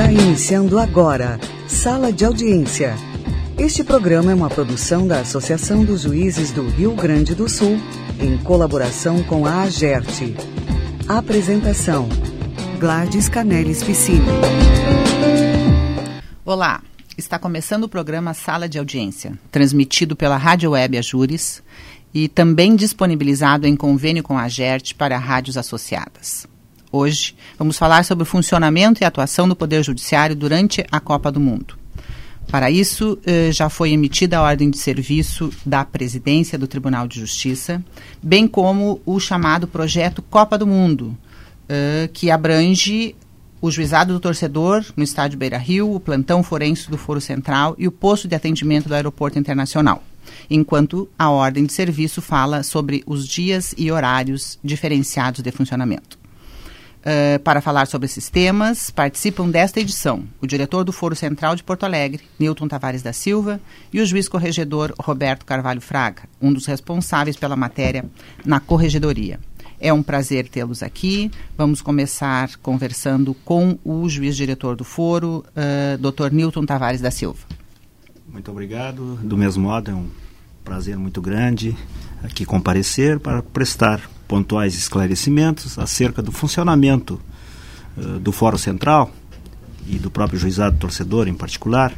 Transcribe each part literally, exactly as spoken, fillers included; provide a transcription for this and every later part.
Está iniciando agora, Sala de Audiência. Este programa é uma produção da Associação dos Juízes do Rio Grande do Sul, em colaboração com a AGERT. Apresentação, Gladys Canelis Piscine. Olá, está começando o programa Sala de Audiência, transmitido pela Rádio Web Ajures e também disponibilizado em convênio com a AGERT para rádios associadas. Hoje, vamos falar sobre o funcionamento e atuação do Poder Judiciário durante a Copa do Mundo. Para isso, eh, já foi emitida a ordem de serviço da Presidência do Tribunal de Justiça, bem como o chamado Projeto Copa do Mundo, eh, que abrange o Juizado do Torcedor no Estádio Beira-Rio, o plantão forense do Foro Central e o posto de atendimento do Aeroporto Internacional, enquanto a ordem de serviço fala sobre os dias e horários diferenciados de funcionamento. Uh, para falar sobre esses temas, participam desta edição o diretor do Foro Central de Porto Alegre, Nilton Tavares da Silva, e o juiz corregedor Roberto Carvalho Fraga, um dos responsáveis pela matéria na corregedoria. É um prazer tê-los aqui. Vamos começar conversando com o juiz diretor do Foro, uh, doutor Nilton Tavares da Silva. Muito obrigado. Do mesmo modo, é um prazer muito grande aqui comparecer para prestar pontuais esclarecimentos acerca do funcionamento uh, do Fórum Central e do próprio Juizado do Torcedor em particular,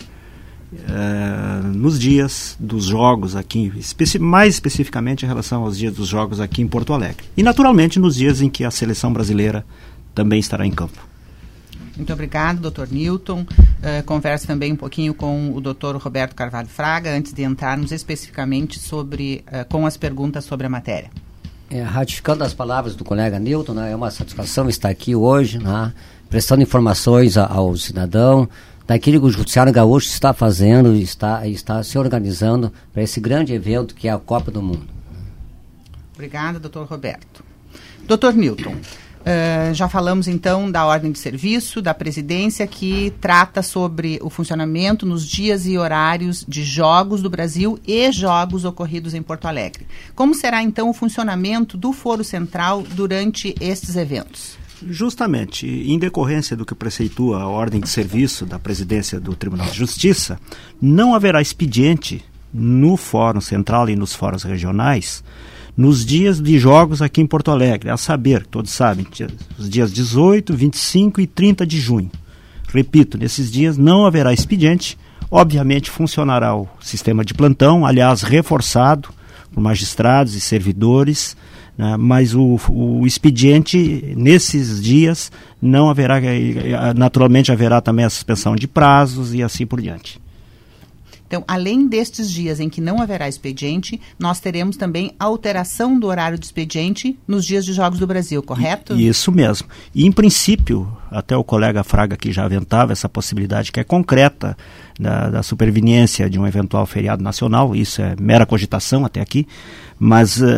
uh, nos dias dos jogos aqui, especi- mais especificamente em relação aos dias dos jogos aqui em Porto Alegre. E naturalmente nos dias em que a seleção brasileira também estará em campo. Muito obrigado, doutor Nilton. Uh, converso também um pouquinho com o doutor Roberto Carvalho Fraga, antes de entrarmos especificamente sobre, uh, com as perguntas sobre a matéria. É, ratificando as palavras do colega Nilton, né, é uma satisfação estar aqui hoje, né, prestando informações a, ao cidadão daquilo que o Judiciário Gaúcho está fazendo e está, está se organizando para esse grande evento que é a Copa do Mundo. Obrigada, doutor Roberto. doutor Nilton, uh, já falamos então da ordem de serviço da presidência que trata sobre o funcionamento nos dias e horários de jogos do Brasil e jogos ocorridos em Porto Alegre. Como será então o funcionamento do Foro Central durante estes eventos? Justamente, em decorrência do que preceitua a ordem de serviço da presidência do Tribunal de Justiça, não haverá expediente no Fórum Central e nos fóruns regionais nos dias de jogos aqui em Porto Alegre, a saber, todos sabem, os dias dezoito, vinte e cinco e trinta de junho. Repito, nesses dias não haverá expediente, obviamente funcionará o sistema de plantão, aliás, reforçado por magistrados e servidores, né, mas o, o expediente, nesses dias, não haverá, naturalmente haverá também a suspensão de prazos e assim por diante. Então, além destes dias em que não haverá expediente, nós teremos também alteração do horário de expediente nos dias de Jogos do Brasil, correto? Isso mesmo. E, em princípio, até o colega Fraga aqui já aventava essa possibilidade que é concreta da, da superveniência de um eventual feriado nacional, isso é mera cogitação até aqui, mas uh,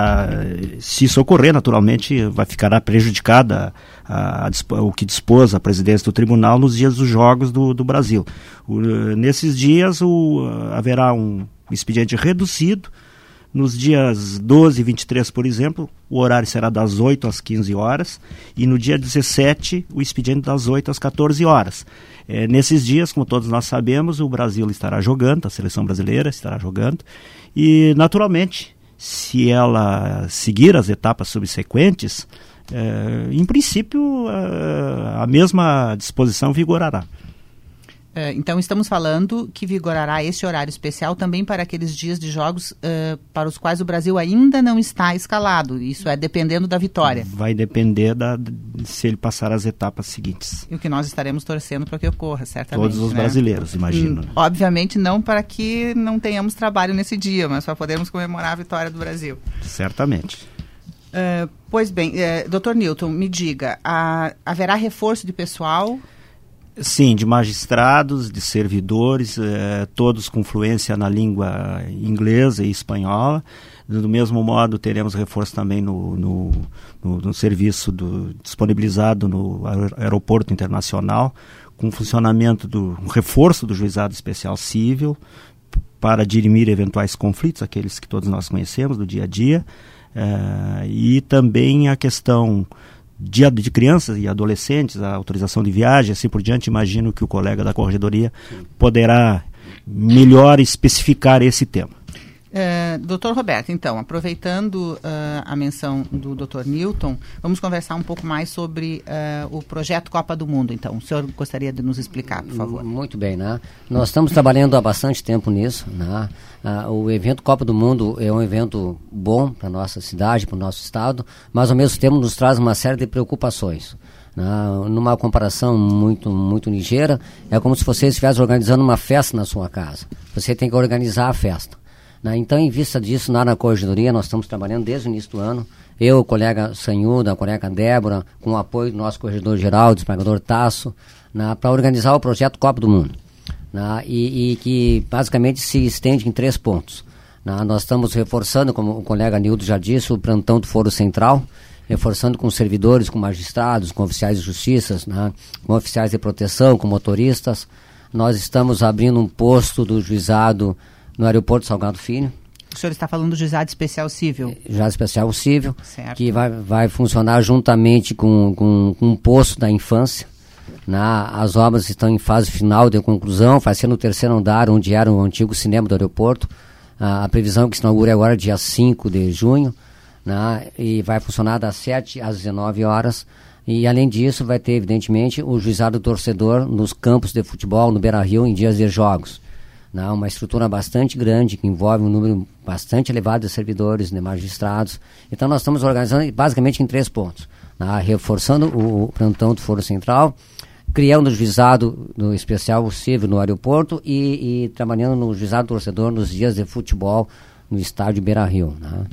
se isso ocorrer, naturalmente, vai ficará prejudicada a, a, a, o que dispôs a presidência do tribunal nos dias dos Jogos do, do Brasil. O, nesses dias o, uh, haverá um expediente reduzido. Nos dias doze e vinte e três, por exemplo, o horário será das oito às quinze horas e no dia dezessete o expediente das oito às quatorze horas. É, nesses dias, como todos nós sabemos, o Brasil estará jogando, a seleção brasileira estará jogando e, naturalmente, se ela seguir as etapas subsequentes, é, em princípio, a, a mesma disposição vigorará. Uh, então, estamos falando que vigorará esse horário especial também para aqueles dias de jogos uh, para os quais o Brasil ainda não está escalado. Isso é dependendo da vitória. Vai depender da, de, se ele passar as etapas seguintes. E o que nós estaremos torcendo para que ocorra, certamente. Todos os né? brasileiros, imagino. Hum, obviamente não para que não tenhamos trabalho nesse dia, mas para podermos comemorar a vitória do Brasil. Certamente. Uh, pois bem, uh, doutor Nilton, me diga, a, haverá reforço de pessoal? Sim, de magistrados, de servidores, eh, todos com fluência na língua inglesa e espanhola. Do mesmo modo, teremos reforço também no, no, no, no serviço do, disponibilizado no Aeroporto Internacional, com funcionamento do um reforço do Juizado Especial Cível para dirimir eventuais conflitos, aqueles que todos nós conhecemos do dia a dia, eh, e também a questão de, de crianças e adolescentes, a autorização de viagem, assim por diante, imagino que o colega da Corregedoria poderá melhor especificar esse tema. Uh, doutor Roberto, então, aproveitando uh, a menção do doutor Newton, vamos conversar um pouco mais sobre uh, o projeto Copa do Mundo, então. O senhor gostaria de nos explicar, por favor? Muito bem, né? Nós estamos trabalhando há bastante tempo nisso, né? Uh, o evento Copa do Mundo é um evento bom para a nossa cidade, para o nosso estado, mas ao mesmo tempo nos traz uma série de preocupações. Uh, numa comparação muito, muito ligeira, é como se você estivesse organizando uma festa na sua casa. Você tem que organizar a festa. Então, em vista disso, na Corregedoria, nós estamos trabalhando desde o início do ano, eu, o colega Sanhuda, a colega Débora, com o apoio do nosso corregedor-geral, desembargador Tasso, para organizar o projeto Copa do Mundo, né, e, e que basicamente se estende em três pontos. Né. Nós estamos reforçando, como o colega Nildo já disse, o plantão do Foro Central, reforçando com servidores, com magistrados, com oficiais de justiça, né, com oficiais de proteção, com motoristas. Nós estamos abrindo um posto do juizado no aeroporto Salgado Filho. O senhor está falando do Juizado Especial Civil? Juizado Especial Civil, certo. Que vai, vai funcionar juntamente com, com, com um posto da infância. Na, as obras estão em fase final de conclusão, vai ser no terceiro andar, onde era o antigo cinema do aeroporto. A, a previsão é que se inaugure agora dia cinco de junho, né, e vai funcionar das sete às dezenove horas. E além disso, vai ter, evidentemente, o juizado torcedor nos campos de futebol, no Beira-Rio, em dias de jogos. Não, uma estrutura bastante grande, que envolve um número bastante elevado de servidores, de magistrados. Então nós estamos organizando basicamente em três pontos. Não, reforçando o, o plantão do Foro Central, criando o juizado do especial civil no aeroporto e, e trabalhando no juizado torcedor nos dias de futebol no estádio Beira-Rio.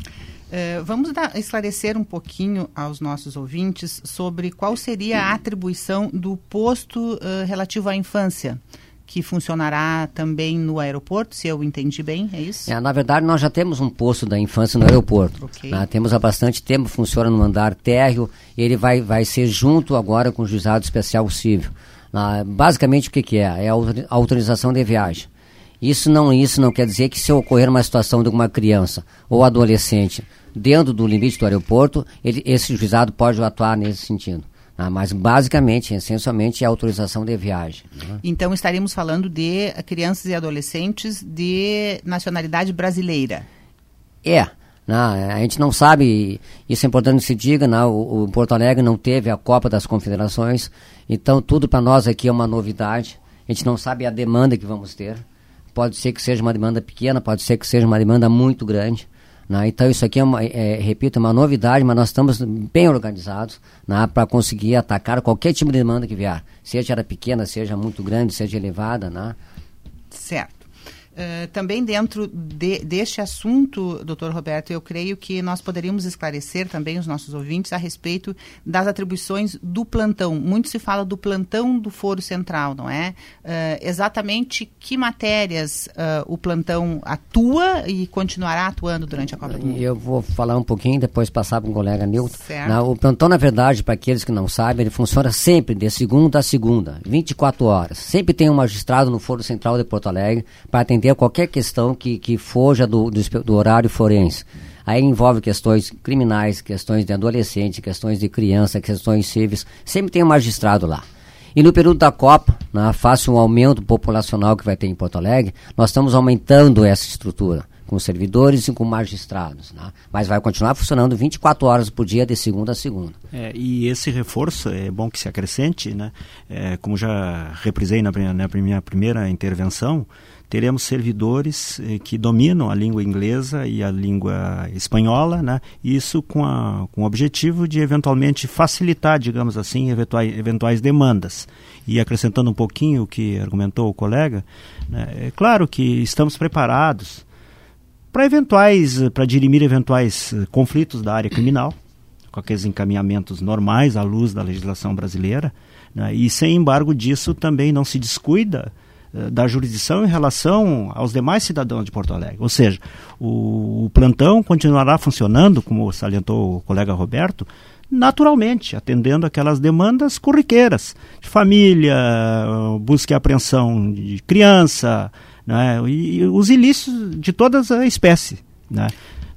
Uh, vamos dar, esclarecer um pouquinho aos nossos ouvintes sobre qual seria a atribuição do posto uh, relativo à infância, que funcionará também no aeroporto, se eu entendi bem, é isso? É, na verdade, nós já temos um posto da infância no aeroporto. Okay. Né? Temos há bastante tempo, funciona no andar térreo, e ele vai, vai ser junto agora com o Juizado Especial Civil. Ah, basicamente, o que, que é? É a autorização de viagem. Isso não, isso não quer dizer que se ocorrer uma situação de uma criança ou adolescente dentro do limite do aeroporto, ele, esse juizado pode atuar nesse sentido. Ah, mas basicamente, essencialmente, é a autorização de viagem. Né? Então estaremos falando de crianças e adolescentes de nacionalidade brasileira. É, né? A gente não sabe, isso é importante que se diga, né? o, o Porto Alegre não teve a Copa das Confederações, então tudo para nós aqui é uma novidade, a gente não sabe a demanda que vamos ter, pode ser que seja uma demanda pequena, pode ser que seja uma demanda muito grande. Né? Então isso aqui é, uma, é, repito, é uma novidade, mas nós estamos bem organizados, né, para conseguir atacar qualquer tipo de demanda que vier, seja ela pequena, seja muito grande, seja elevada. Né? Certo. Uh, também dentro de, deste assunto, doutor Roberto, eu creio que nós poderíamos esclarecer também os nossos ouvintes a respeito das atribuições do plantão. Muito se fala do plantão do Foro Central, não é? Uh, exatamente que matérias uh, o plantão atua e continuará atuando durante a Copa do Mundo? Eu vou falar um pouquinho, depois passar para o colega Nilton. Certo. O plantão, na verdade, para aqueles que não sabem, ele funciona sempre de segunda a segunda, vinte e quatro horas. Sempre tem um magistrado no Foro Central de Porto Alegre para atender qualquer questão que, que foja do, do, do horário forense. Aí envolve questões criminais, questões de adolescente, questões de criança, questões civis. Sempre tem um magistrado lá. E no período da Copa, né, face um aumento populacional que vai ter em Porto Alegre, nós estamos aumentando essa estrutura, com servidores e com magistrados. Né? Mas vai continuar funcionando vinte e quatro horas por dia, de segunda a segunda. É, e esse reforço é bom que se acrescente, né? É, como já reprisei na, na minha primeira intervenção, teremos servidores eh, que dominam a língua inglesa e a língua espanhola, né? Isso com, a, com o objetivo de eventualmente facilitar, digamos assim, eventuais, eventuais demandas. E acrescentando um pouquinho o que argumentou o colega, né? É claro que estamos preparados para eventuais, para dirimir eventuais uh, conflitos da área criminal, com aqueles encaminhamentos normais à luz da legislação brasileira, né? E sem embargo disso também não se descuida da jurisdição em relação aos demais cidadãos de Porto Alegre. Ou seja, o, o plantão continuará funcionando, como salientou o colega Roberto, naturalmente, atendendo aquelas demandas corriqueiras, de família, busca e apreensão de criança, né, e, e os ilícitos de todas a espécie, né.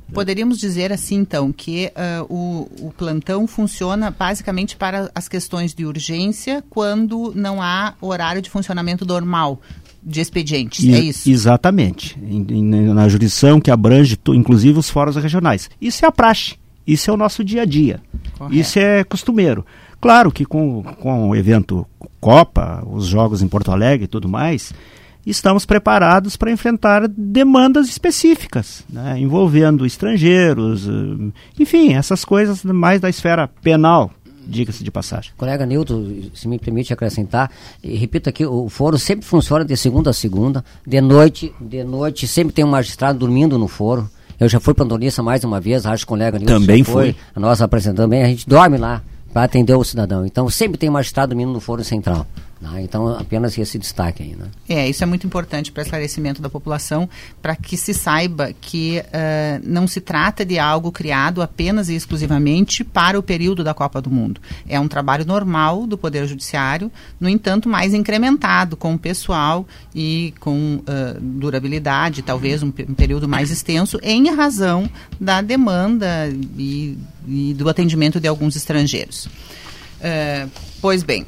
Poderíamos dizer assim, então, que uh, o, o plantão funciona basicamente para as questões de urgência quando não há horário de funcionamento normal de expedientes, e, é isso? Exatamente. Em, em, na jurisdição que abrange, tu, inclusive, os fóruns regionais. Isso é a praxe, isso é o nosso dia a dia. Correto. Isso é costumeiro. Claro que com, com o evento Copa, os jogos em Porto Alegre e tudo mais, estamos preparados para enfrentar demandas específicas, né, envolvendo estrangeiros, enfim, essas coisas mais da esfera penal, diga-se de passagem. Colega Nilton, se me permite acrescentar, e repito aqui, o foro sempre funciona de segunda a segunda, de noite, de noite sempre tem um magistrado dormindo no foro. Eu já fui plantonista mais uma vez, acho que o colega Nilton também foi, foi. Nós apresentamos bem, a gente dorme lá para atender o cidadão. Então sempre tem um magistrado dormindo no foro central. Né? Então apenas esse destaque aí. Né? É, isso é muito importante para esclarecimento da população, para que se saiba que uh, não se trata de algo criado apenas e exclusivamente para o período da Copa do Mundo. É um trabalho normal do Poder Judiciário, no entanto mais incrementado com o pessoal e com uh, durabilidade, talvez um, um período mais extenso, em razão da demanda e, e do atendimento de alguns estrangeiros. Uh, pois bem,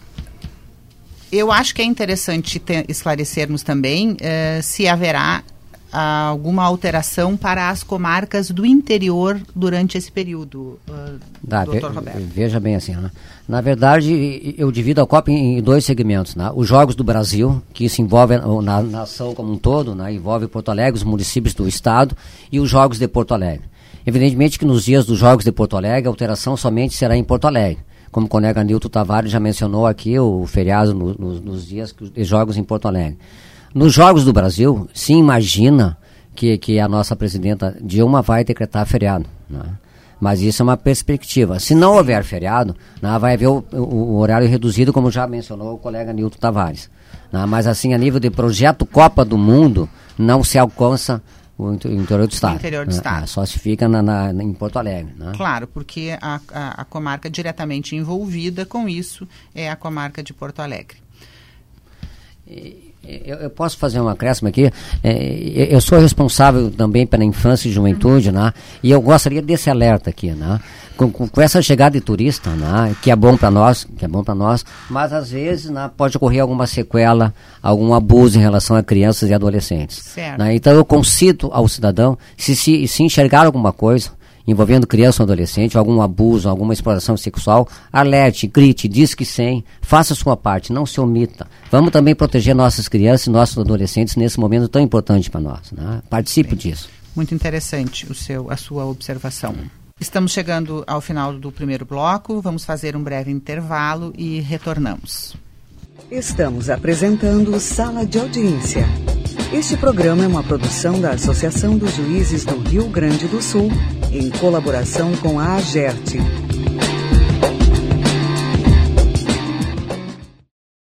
eu acho que é interessante ter, esclarecermos também eh, se haverá ah, alguma alteração para as comarcas do interior durante esse período, uh, Dá, doutor ve Roberto. Veja bem assim, né? Na verdade, eu divido a Copa em, em dois segmentos. Né? Os Jogos do Brasil, que se envolvem na nação como um todo, né? Envolve Porto Alegre, os municípios do estado, e os Jogos de Porto Alegre. Evidentemente que nos dias dos Jogos de Porto Alegre, a alteração somente será em Porto Alegre. Como o colega Nilton Tavares já mencionou aqui, o feriado no, no, nos dias de jogos em Porto Alegre. Nos Jogos do Brasil, se imagina que, que a nossa presidenta Dilma vai decretar feriado. Né? Mas isso é uma perspectiva. Se não houver feriado, né, vai haver o, o, o horário reduzido, como já mencionou o colega Nilton Tavares. Né? Mas assim, a nível de projeto Copa do Mundo, não se alcança o interior do estado. O interior do né? estado. É, só se fica na, na, em Porto Alegre. Né? Claro, porque a, a, a comarca diretamente envolvida com isso é a comarca de Porto Alegre. Eu, eu posso fazer um acréscimo aqui? É, eu sou responsável também pela infância e juventude, né? E eu gostaria desse alerta aqui, né? Com, com, com essa chegada de turista, né? Que é bom para nós, que é bom para nós, mas às vezes, né, pode ocorrer alguma sequela, algum abuso em relação a crianças e adolescentes. Certo. Né? Então eu concito ao cidadão, se, se, se enxergar alguma coisa envolvendo criança ou adolescente, algum abuso, alguma exploração sexual, alerte, grite, diz que sim, faça a sua parte, não se omita. Vamos também proteger nossas crianças e nossos adolescentes nesse momento tão importante para nós. Né? Participe Bem, disso. Muito interessante o seu, a sua observação. Estamos chegando ao final do primeiro bloco, vamos fazer um breve intervalo e retornamos. Estamos apresentando Sala de Audiência. Este programa é uma produção da Associação dos Juízes do Rio Grande do Sul, em colaboração com a AGERT,